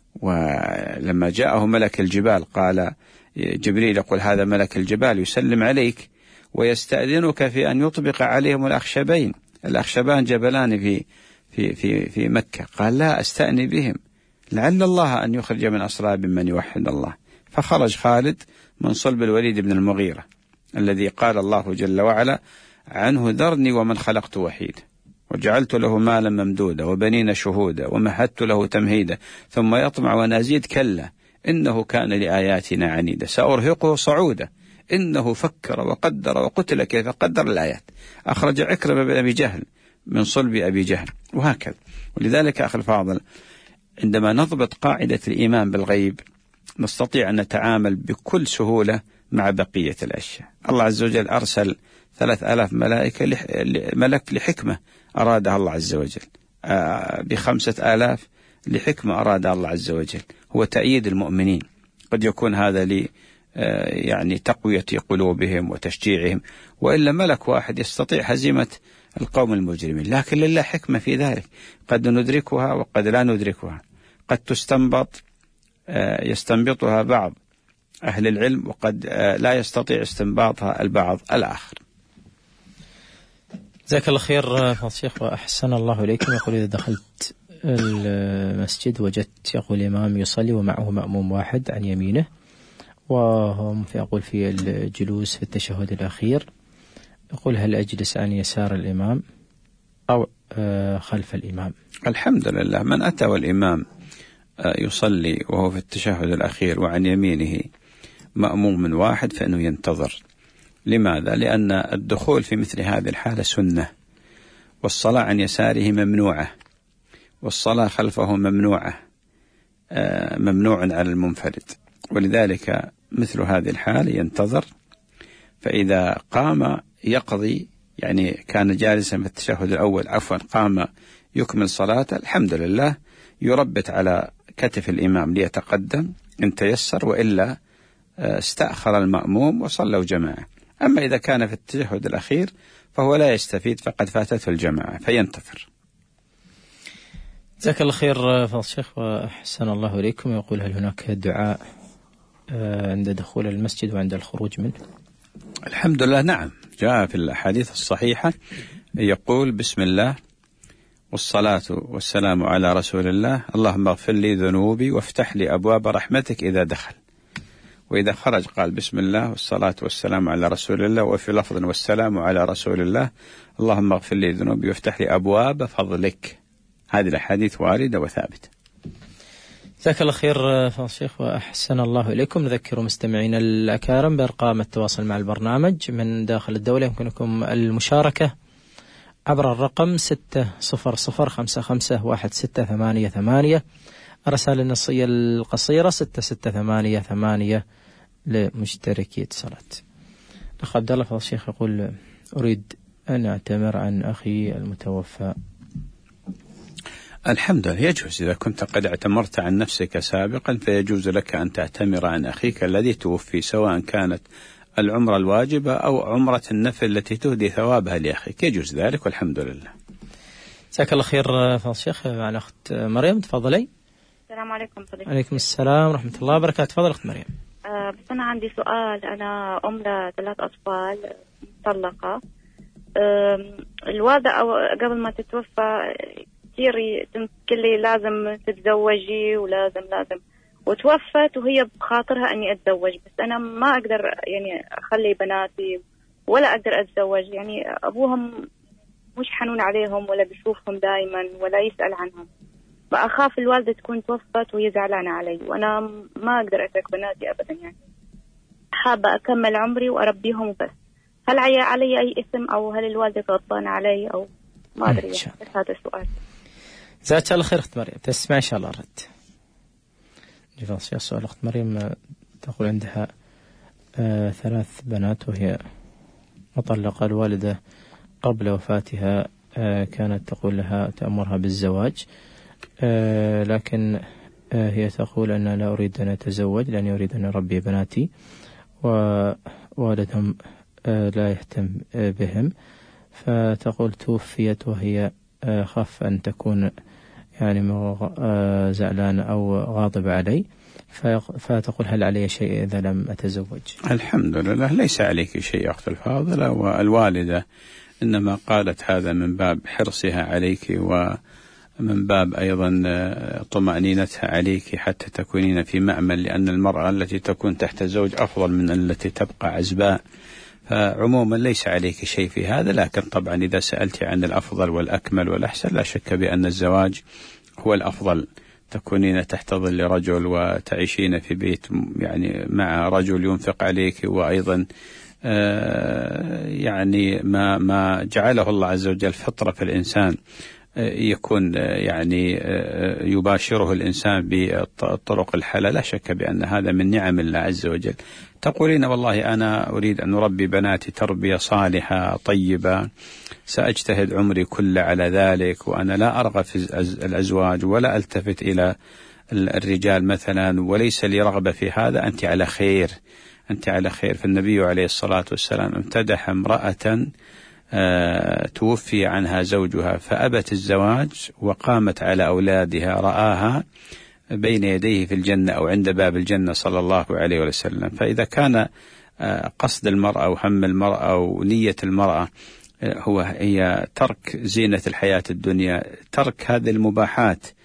ولما جاءه ملك الجبال قال جبريل يقول هذا ملك الجبال يسلم عليك ويستأذنك في أن يطبق عليهم الأخشبين، الأخشبان جبلان في في في في مكة. قال لا أستأني بهم لعل الله أن يخرج من أصلاب من يوحد الله. فخرج خالد من صلب الوليد بن المغيرة الذي قال الله جل وعلا عنه ذرني ومن خلقت وحيدا وجعلت له مالا ممدودا وبنين شهودا ومهدت له تمهيدا ثم يطمع ونزيد كلا إنه كان لآياتنا عنيدا سأرهقه صعودا إنه فكر وقدر وقتل كيف قدر الآيات. أخرج عكرمة بن أبي جهل من صلب أبي جهل، وهكذا. ولذلك أخي الفاضل عندما نضبط قاعدة الإيمان بالغيب نستطيع أن نتعامل بكل سهولة مع بقية الأشياء. الله عز وجل أرسل ثلاث آلاف ملائكة لح... ملك لحكمة أرادها الله عز وجل، آه بخمسة آلاف لحكمة أرادها الله عز وجل، هو تأييد المؤمنين. قد يكون هذا لي آه يعني تقوية قلوبهم وتشجيعهم، وإلا ملك واحد يستطيع هزيمة القوم المجرمين. لكن لله حكمة في ذلك، قد ندركها وقد لا ندركها، قد تستنبط آه يستنبطها بعض أهل العلم وقد آه لا يستطيع استنباطها البعض الآخر. جزاك الله خير فضل الشيخ وأحسن الله إليكم. يقول إذا دخلت المسجد وجدت يقول الإمام يصلي ومعه مأموم واحد عن يمينه وهم يقول في الجلوس في التشهد الأخير، يقول هل أجلس عن يسار الإمام أو خلف الإمام؟ الحمد لله، من أتى والإمام يصلي وهو في التشهد الأخير وعن يمينه مأموم واحد فإنه ينتظر. لماذا؟ لأن الدخول في مثل هذه الحالة سنة، والصلاة عن يساره ممنوعة، والصلاة خلفه ممنوعة، ممنوع على المنفرد، ولذلك مثل هذه الحالة ينتظر، فإذا قام يقضي، يعني كان جالسا في التشهد الأول عفوا قام يكمل صلاته، الحمد لله يربت على كتف الإمام ليتقدم إن تيسر، وإلا استأخر المأموم وصلوا جماعة. أما إذا كان في التشهد الأخير فهو لا يستفيد، فقد فاتته الجماعة فينتظر. جزاك الله خير فضل الشيخ وأحسن الله إليكم. يقول هل هناك دعاء عند دخول المسجد وعند الخروج منه؟ الحمد لله نعم، جاء في الأحاديث الصحيحة يقول بسم الله والصلاة والسلام على رسول الله، اللهم اغفر لي ذنوبي وافتح لي أبواب رحمتك إذا دخل، وإذا خرج قال بسم الله والصلاة والسلام على رسول الله، وفي لفظ والسلام على رسول الله اللهم اغفر لي ذنوبي وافتح لي أبواب فضلك. هذه الأحاديث واردة وثابتة. جزاك الله خير فضل الشيخ وأحسن الله إليكم. نذكر مستمعين الأكارم بأرقام التواصل مع البرنامج من داخل الدولة، يمكنكم المشاركة عبر الرقم ستة صفر صفر خمسة خمسة واحد ستة ثمانية ثمانية، الرسالة النصية القصيرة ستة ستة ثمانية ثمانية لمشتركي اتصالات. الأخ عبد الله فضل الشيخ يقول أريد أن أعتمر عن أخي المتوفى. الحمد لله، يجوز إذا كنت قد اعتمرت عن نفسك سابقا فيجوز لك أن تعتمر عن أخيك الذي توفي، سواء كانت العمرة الواجبة أو عمرة النفل التي تهدي ثوابها لأخيك، يجوز ذلك والحمد لله. جزاك الله خير فضل الشيخ. مع الأخت مريم تفضلي. السلام عليكم فضيلة. عليكم السلام ورحمة الله وبركاته. تفضل أخت مريم. آه بس أنا عندي سؤال. أنا أم لثلاث أطفال مطلقة. آه الوالدة أو قبل ما تتوفى كثير تقول لي لازم تتزوجي ولازم لازم، وتوفت وهي بخاطرها أني أتزوج، بس أنا ما أقدر يعني أخلي بناتي ولا أقدر أتزوج. يعني أبوهم مش حنون عليهم ولا بيشوفهم دائما ولا يسأل عنهم، فأخاف الوالدة تكون توفت وهي زعلانة علي، وأنا ما أقدر أترك بناتي أبدا. يعني حابة أكمل عمري وأربيهم وبس. هل علي أي اسم أو هل الوالدة غضبانة علي أو ما أدري؟ بس هذا السؤال. جزاك الله خير أخت مريم، تسمع إن شاء الله رد. جزاك السؤال. أخت مريم تقول عندها آه ثلاث بنات وهي مطلقة. الوالدة قبل وفاتها آه كانت تقول لها تأمرها بالزواج، آه لكن آه هي تقول أن لا أريد أن أتزوج لأني أريد أن أربي بناتي، ووالدهم آه لا يهتم آه بهم، فتقول توفيت وهي آه خاف أن تكون يعني زعلان أو غاضب علي، فتقول هل علي شيء إذا لم أتزوج؟ الحمد لله ليس عليك شيء أخت الفاضلة، والوالدة إنما قالت هذا من باب حرصها عليك ومن باب أيضا طمأنينتها عليك حتى تكونين في مأمن، لأن المرأة التي تكون تحت زوج أفضل من التي تبقى عزباء، فعموما ليس عليك شيء في هذا. لكن طبعا إذا سألت عن الأفضل والأكمل والأحسن لا شك بأن الزواج هو الأفضل، تكونين تحت ظل رجل وتعيشين في بيت يعني مع رجل ينفق عليك، وأيضا آه يعني ما ما جعله الله عز وجل فطرة في الإنسان يكون يعني يباشره الإنسان بالطرق الحلال، لا شك بأن هذا من نعم الله عز وجل. تقولين والله أنا أريد أن أربي بناتي تربية صالحة طيبة، سأجتهد عمري كله على ذلك، وأنا لا أرغب في الأزواج ولا ألتفت إلى الرجال مثلا، وليس لي رغبة في هذا. أنت على خير، أنت على خير. فالنبي عليه الصلاة والسلام امتدح امرأة آه توفي عنها زوجها فأبت الزواج وقامت على أولادها، رآها بين يديه في الجنة أو عند باب الجنة صلى الله عليه وسلم. فإذا كان آه قصد المرأة وهم المرأة ونية المرأة آه هو هي ترك زينة الحياة الدنيا، ترك هذه المباحات،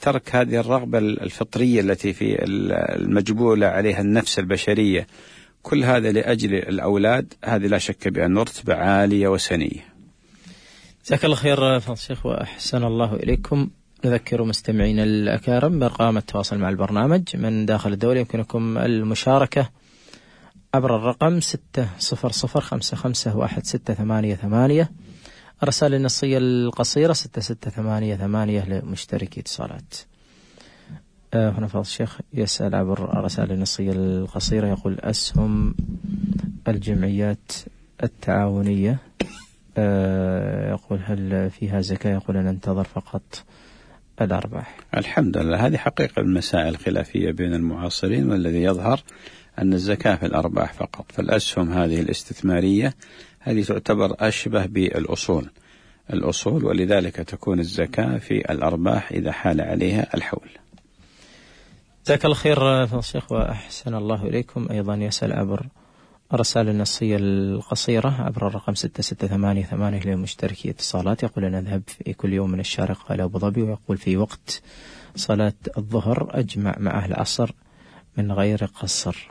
ترك هذه الرغبة الفطرية التي في المجبولة عليها النفس البشرية، كل هذا لأجل الأولاد، هذه لا شك بأن رتبة عالية وسنية. جزاك الله خير فضل الشيخ وأحسن الله إليكم. نذكر مستمعين الأكارم بأرقام التواصل مع البرنامج. من داخل الدولة يمكنكم المشاركة عبر الرقم ستة صفر صفر خمسة خمسة واحد ستة ثمانية ثمانية، الرسائل النصية القصيرة ستة ستة ثمانية ثمانية لمشتركي اتصالات. آه هنا فضل الشيخ يسأل عبر الرسائل النصية القصيرة، يقول أسهم الجمعيات التعاونية آه يقول هل فيها زكاة؟ يقول أن ننتظر فقط الأرباح. الحمد لله، هذه حقيقة المسائل الخلافية بين المعاصرين، والذي يظهر أن الزكاة في الأرباح فقط. فالأسهم هذه الاستثمارية هذه تعتبر أشبه بالأصول الأصول ولذلك تكون الزكاة في الأرباح إذا حال عليها الحول. جزاك الله خير فضل الشيخ وأحسن الله إليكم. أيضا يسأل عبر الرسالة النصية القصيرة عبر الرقم ستة ستة ثمانية ثمانية لمشتركي اتصالات، يقول أنا أذهب في كل يوم من الشارقة إلى أبو ظبي، ويقول في وقت صلاة الظهر أجمع مع أهل العصر من غير قصر.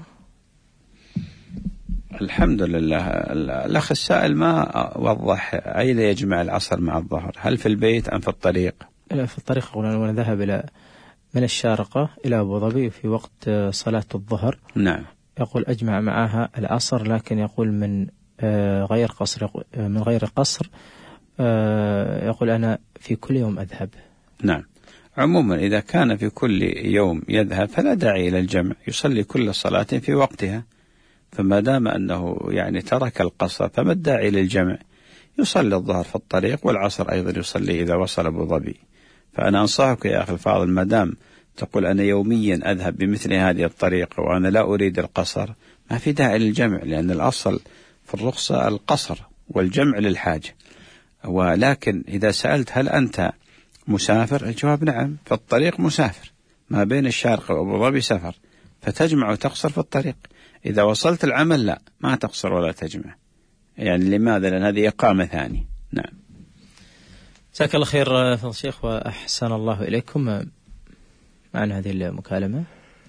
الحمد لله. الأخ السائل ما وضح أين يجمع العصر مع الظهر، هل في البيت أم في الطريق؟ لا، في الطريق. يقول أنا ذهب إلى من الشارقة إلى أبو ظبي في وقت صلاة الظهر. نعم. يقول أجمع معها العصر، لكن يقول من غير قصر من غير قصر يقول أنا في كل يوم أذهب. نعم. عموما إذا كان في كل يوم يذهب فلا داعي إلى الجمع، يصلي كل صلاة في وقتها، فما دام أنه يعني ترك القصر فما الداعي للجمع، يصلي الظهر في الطريق والعصر أيضا يصلي إذا وصل أبو ظبي. فأنا أنصحك يا أخي الفاضل، ما دام تقول أنا يوميا أذهب بمثل هذه الطريقة وأنا لا أريد القصر، ما في داعي للجمع، لأن الأصل في الرخصة القصر والجمع للحاجة. ولكن إذا سألت هل أنت مسافر، الجواب نعم، في الطريق مسافر، ما بين الشارقة وأبو ظبي سفر، فتجمع وتقصر في الطريق. إذا وصلت العمل لا، ما تقصر ولا تجمع. يعني لماذا؟ لأن هذه إقامة ثانية. نعم. جزاك الله خير فضل الشيخ وأحسن الله إليكم. معنا هذه المكالمة.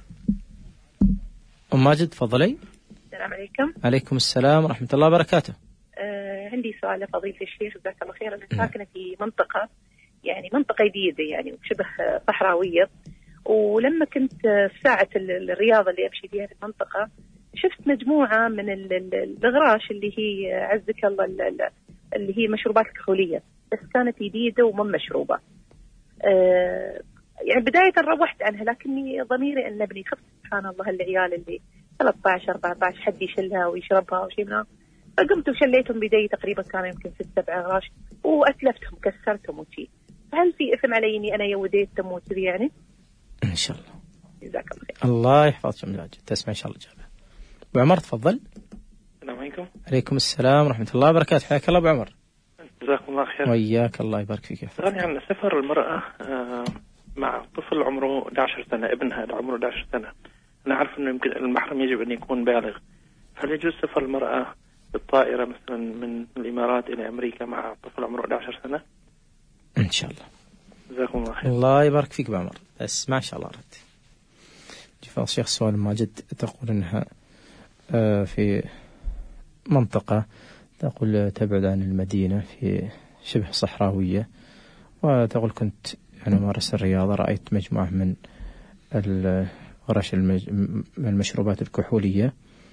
أم ماجد تفضلي. السلام عليكم. عليكم السلام ورحمة الله وبركاته. آه عندي سؤال لفضيلة الشيخ جزاك الله خير. أنا ساكنة في منطقة يعني منطقة جديدة يعني وشبه صحراوية، ولما كنت في ساعة الرياضة اللي أمشي فيها في المنطقة شفت مجموعة من الأغراش اللي هي عزك الله اللي هي مشروبات كحولية، بس كانت جديدة ومن مشروبة. آه يعني بداية روحت عنها، لكني ضميري أنبني، خفت سبحان الله العيال اللي ثلاثة عشر أربعة عشر حد يشلها ويشربها وشيء منها، فقمت وشليتهم بيدي، تقريبا كانوا يمكن ست سبع أغراش، وأتلفتهم كسرتهم وشي. هل في إثم علي إني أنا يوديتهم وكذي يعني؟ إن شاء الله. جزاك الله خير. الله يحفظك من الأجل. تسمع إن شاء الله الإجابة. أبو عمر تفضل. السلام عليكم. عليكم السلام ورحمة الله وبركاته. حياك الله أبو عمر. جزاكم الله خير. وياك الله يبارك فيك. سؤالي عن سفر المرأة مع طفل عمره أحد عشر سنة، ابنها عمره أحد عشر سنة. أنا عارف إنه يمكن المحرم يجب أن يكون بالغ، هل يجوز سفر المرأة بالطائرة مثلا من الإمارات إلى أمريكا مع طفل عمره أحد عشر سنة؟ إن شاء الله. جزاكم الله خير. الله يبارك فيك أبو عمر. بس ما شاء الله رد. جفاء الشيخ سؤال ماجد تقول إنها في منطقة تقول تبعد عن المدينة في شبه صحراوية، وتقول كنت يعني مارس الرياضة، رأيت مجموعة من الغرش المج... من المشروبات الكحولية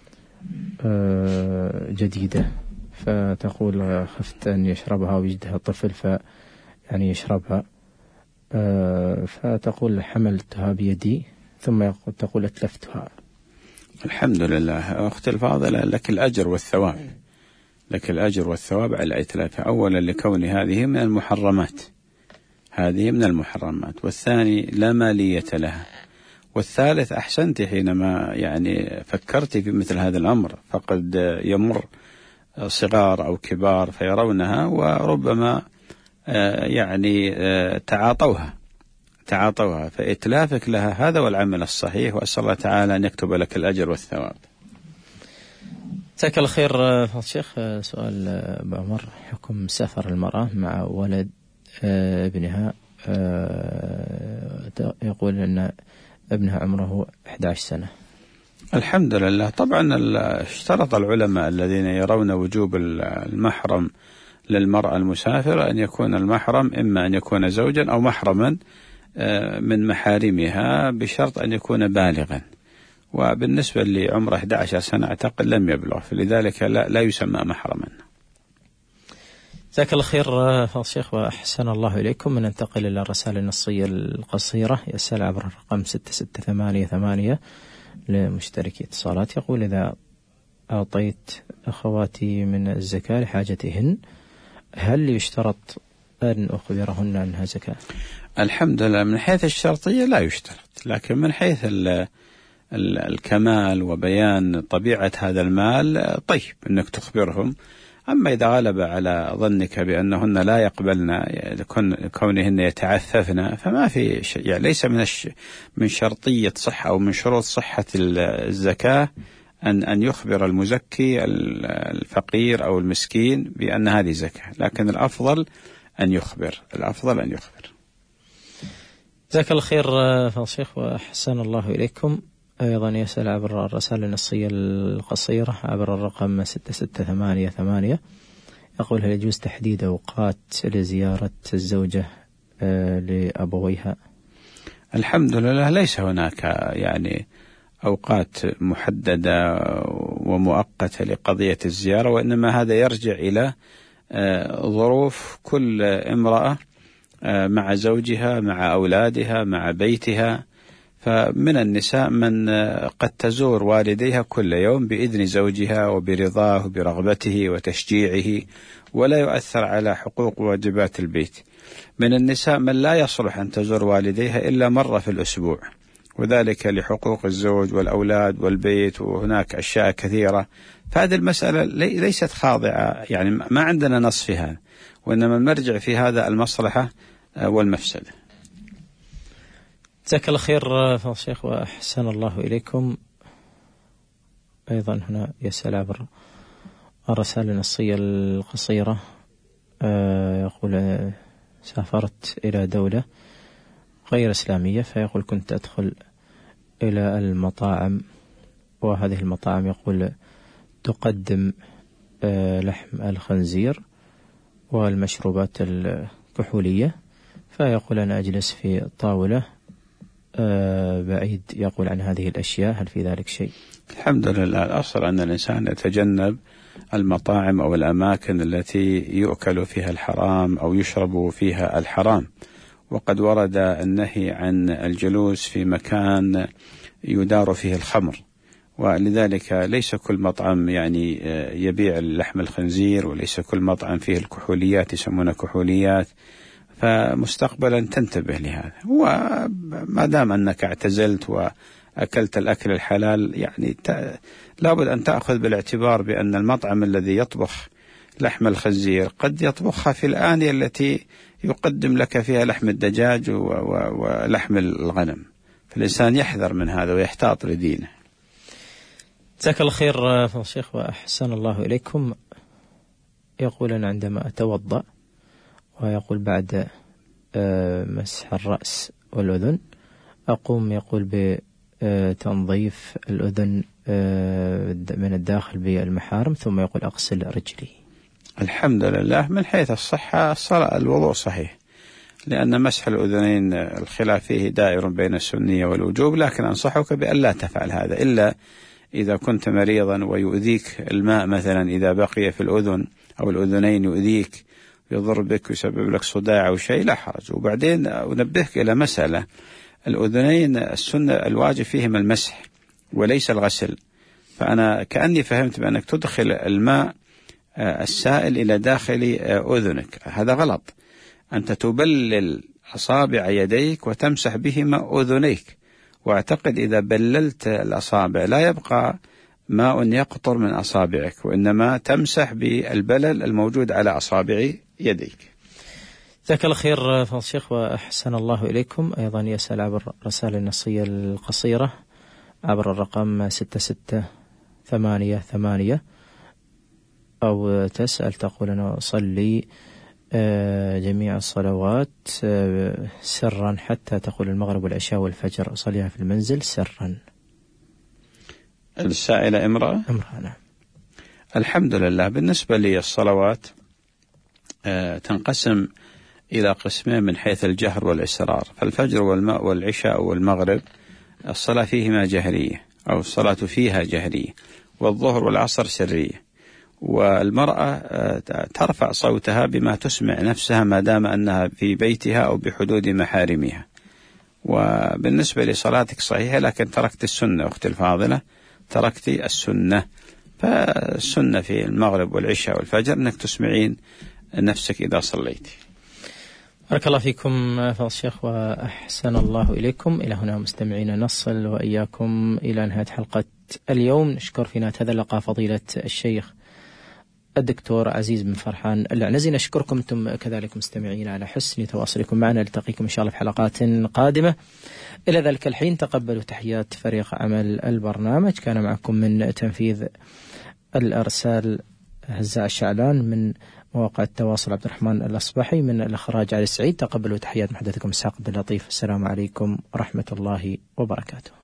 جديدة، فتقول خفت أن يشربها ويجدها طفل ف يعني يشربها، فتقول حملتها بيدي ثم تقول أتلفتها. الحمد لله أختي الفاضلة، لك الأجر والثواب، لك الأجر والثواب على إتلافها. أولا لكون هذه من المحرمات، هذه من المحرمات، والثاني لا مالية لها، والثالث أحسنت حينما يعني فكرت في مثل هذا الأمر، فقد يمر صغار أو كبار فيرونها وربما يعني تعاطوها تعاطوها فإتلافك لها هذا هو العمل الصحيح، وأسأل الله تعالى أن يكتب لك الأجر والثواب. جزاك الله خير فضل الشيخ. سؤال أبو عمر، حكم سفر المرأة مع ولد ابنها يقول أن ابنها عمره أحد عشر سنة. الحمد لله. طبعا اشترط العلماء الذين يرون وجوب المحرم للمرأة المسافرة أن يكون المحرم إما أن يكون زوجا أو محرما من محارمها بشرط أن يكون بالغا، وبالنسبة لعمره أحد عشر سنة أعتقد لم يبلغ، فلذلك لا, لا يسمى محرما. جزاك الله خير فضيلة الشيخ وأحسن الله إليكم. ننتقل إلى الرسالة النصية القصيرة. يسأل عبر الرقم ستة ستة ثمانية ثمانية لمشتركي اتصالات، يقول: إذا أعطيت أخواتي من الزكاة لحاجتهن هل يشترط أن أخبرهن أنها زكاة؟ الحمد لله، من حيث الشرطية لا يشترط، لكن من حيث ال ال الكمال وبيان طبيعة هذا المال طيب أنك تخبرهم. أما إذا غلب على ظنك بأنهن لا يقبلن كونهن يتعففن فما في شيء، يعني ليس من من شرطية صحة أو من شروط صحة الزكاة أن أن يخبر المزكي الفقير أو المسكين بأن هذه زكاة، لكن الأفضل أن يخبر الأفضل أن يخبر. جزاك الله خير فضيلة الشيخ وأحسن الله إليكم. أيضا يسأل عبر الرسالة النصية القصيرة عبر الرقم ستة ستة ثمانية ثمانية، يقول: هل يجوز تحديد أوقات لزيارة الزوجة لأبويها؟ الحمد لله، ليس هناك يعني أوقات محددة ومؤقتة لقضية الزيارة، وإنما هذا يرجع إلى ظروف كل امرأة مع زوجها، مع أولادها، مع بيتها. فمن النساء من قد تزور والديها كل يوم بإذن زوجها وبرضاه وبرغبته وتشجيعه، ولا يؤثر على حقوق وواجبات البيت. من النساء من لا يصلح أن تزور والديها إلا مرة في الأسبوع، وذلك لحقوق الزوج والأولاد والبيت، وهناك أشياء كثيرة. فهذه المسألة ليست خاضعة، يعني ما عندنا نص في هذا، وإنما المرجع في هذا المصلحة والمفسدة. جزاك الله خير فضيلة الشيخ وأحسن الله إليكم. أيضا هنا يسأل عبر الرسالة النصية القصيرة، يقول: سافرت إلى دولة غير إسلامية، فيقول: كنت أدخل إلى المطاعم، وهذه المطاعم يقول تقدم لحم الخنزير والمشروبات الكحولية، فيقول: أنا أجلس في طاولة بعيد يقول عن هذه الأشياء، هل في ذلك شيء؟ الحمد لله، الأصل أن الإنسان يتجنب المطاعم أو الأماكن التي يؤكل فيها الحرام أو يشرب فيها الحرام، وقد ورد النهي عن الجلوس في مكان يدار فيه الخمر، ولذلك ليس كل مطعم يعني يبيع لحم الخنزير، وليس كل مطعم فيه الكحوليات يسمونها كحوليات، فمستقبلا تنتبه لهذا. وما دام أنك اعتزلت وأكلت الأكل الحلال، يعني لابد أن تأخذ بالاعتبار بأن المطعم الذي يطبخ لحم الخنزير قد يطبخها في الآنية التي يقدم لك فيها لحم الدجاج ولحم الغنم، فالإنسان يحذر من هذا ويحتاط لدينه. جزاك الله خير فضيلة الشيخ وأحسن الله إليكم. يقول: أنا عندما أتوضأ، ويقول بعد مسح الرأس والأذن أقوم يقول بتنظيف الأذن من الداخل بالمحارم، ثم يقول أغسل رجلي. الحمد لله، من حيث الصحة الصلاة الوضوء صحيح، لأن مسح الأذنين الخلاف فيه دائر بين السنية والوجوب، لكن أنصحك بأن لا تفعل هذا إلا إذا كنت مريضا ويؤذيك الماء مثلا، إذا بقي في الأذن أو الأذنين يؤذيك يضر بك ويسبب لك صداع أو شيء لا حرج. وبعدين أنبهك إلى مسألة: الأذنين السنة الواجب فيهم المسح وليس الغسل، فأنا كأني فهمت بأنك تدخل الماء السائل إلى داخل أذنك، هذا غلط. أنت تبلل أصابع يديك وتمسح بهما أذنيك، واعتقد إذا بللت الأصابع لا يبقى ماء يقطر من أصابعك، وإنما تمسح بالبلل الموجود على أصابع يديك. جزاك الله خير فضيلة الشيخ وأحسن الله إليكم. أيضا يسأل عبر الرسالة النصية القصيرة عبر الرقم ستة ستة ثمانية ثمانية، أو تسأل تقول: أنا أصلي جميع الصلوات سرا حتى تقول المغرب والعشاء والفجر أصليها في المنزل سرا. السائلة امرأة؟ امرأة نعم. الحمد لله. بالنسبة للصلوات تنقسم إلى قسمين من حيث الجهر والإسرار. فالفجر والعشاء والمغرب الصلاة فيهما جهرية أو الصلاة فيها جهرية، والظهر والعصر سرية. والمرأة ترفع صوتها بما تسمع نفسها ما دام أنها في بيتها أو بحدود محارمها. وبالنسبة لصلاتك صحيحة، لكن تركت السنة أختي الفاضلة، تركت السنة. فالسنة في المغرب والعشاء والفجر أنك تسمعين نفسك إذا صليت. بارك الله فيكم فضل الشيخ وأحسن الله إليكم. إلى هنا مستمعين نصل وإياكم إلى نهاية حلقة اليوم. نشكر في نهاية هذا اللقاء فضيلة الشيخ الدكتور عزيز بن فرحان العنزي. نشكركم أنتم كذلك مستمعين على حسن تواصلكم معنا. نلتقيكم إن شاء الله في حلقات قادمة. إلى ذلك الحين تقبلوا تحيات فريق عمل البرنامج. كان معكم من تنفيذ الأرسال هزاع الشعلان، من مواقع التواصل عبد الرحمن الأصبحي، من الإخراج علي السعيد. تقبلوا تحيات محدثكم إسحاق عبد اللطيف. السلام عليكم ورحمة الله وبركاته.